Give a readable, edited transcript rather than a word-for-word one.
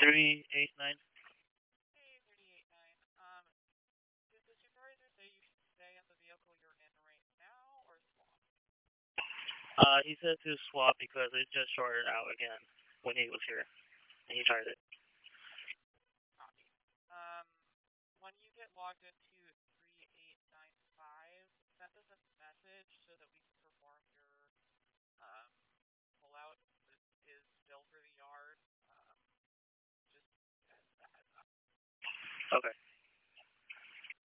389. Hey, 389. Did the supervisor say you should stay in the vehicle you're in right now or swap? He said to swap because it just shorted out again when he was here. And he tried it. Copy. Um, when you get logged into 3895, send us a message so that we can perform your um, pullout. This is still for the yard. Just as a heads up. Okay.